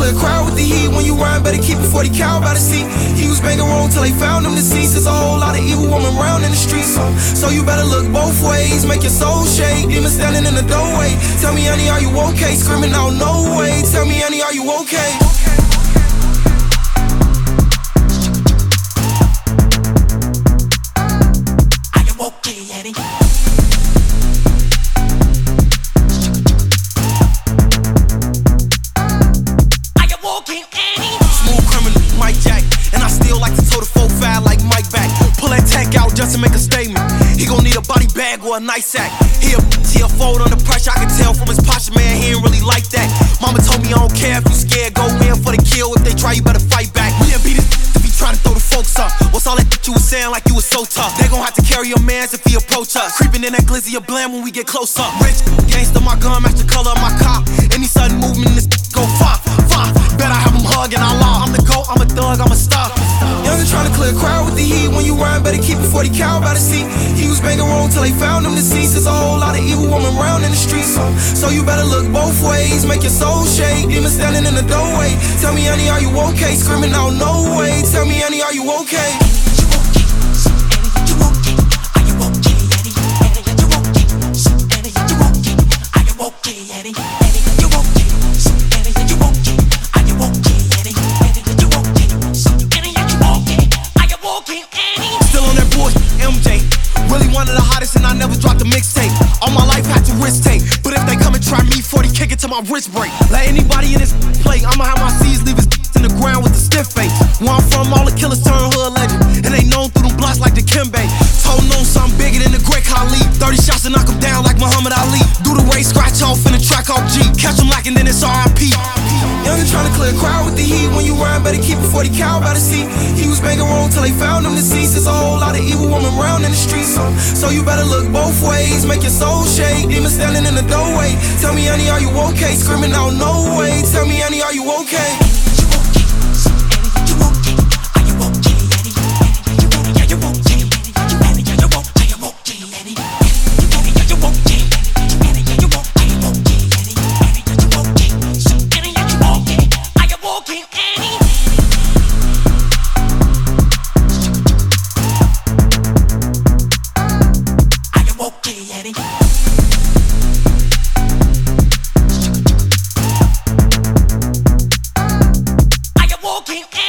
clear crowd with the heat. When you rhyme, better keep a 40 cal by the seat. He was banging wrong till they found him deceased. There's a whole lot of evil woman around in the streets. So you better look both ways, make your soul shake. Demon standing in the doorway. Tell me, honey, are you okay? Screaming out, no way. Tell me, honey, are you okay? Are you okay, Eddie? Just to make a statement, he gon' need a body bag or a nice sack. He'll fold under pressure. I can tell from his posture, man, he ain't really like that. Mama told me I don't care if you scared, go in for the kill. If they try, you better fight back. We done beat this if he try to throw the folks up. What's all that you was saying like you was so tough? They gon' have to carry your mans if he approach us. Creeping in that glizzy of blam when we get close up. Rich gangsta, my gun match the color of my car. Any sudden movement, this go far. Bet I have him hugging our law. I'm the GOAT, I'm a thug, I'm a star. Youngin' tryna clear crowd with the heat. When you rhyme, better keep a 40 cal by the seat. He was banging wrong till they found him deceased. There's a whole lot of evil woman around in the streets. So you better look both ways, make your soul shake. Demon standing in the doorway. Tell me, honey, are you okay? Screaming out, no way. Tell me, honey, are you okay? One of the hottest and I never dropped a mixtape. All my life had to risk take, but if they come and try me, 40 kick it till my wrist break. Let anybody in this play, I'ma have my C's leave his in the ground with the stiff face. Where I'm from, all the killers turn hood legend, and they known through them blocks like the Kimbe. Told known something bigger than the Great Khali. 30 shots to knock him down like Muhammad Ali. Do the race, scratch off in the track off G. Catch him lacking, then it's R.I.P. Youngin' tryna clear crowd with the heat. When you rhyme, better keep a 40 cal by the seat. He was banging wrong till they found him deceased. There's a whole lot of evil woman around in the streets. So you better look both ways, make your soul shake. Demon standing in the doorway. Tell me, honey, are you okay? Screaming out, no way. Tell me, honey, are you okay? Walking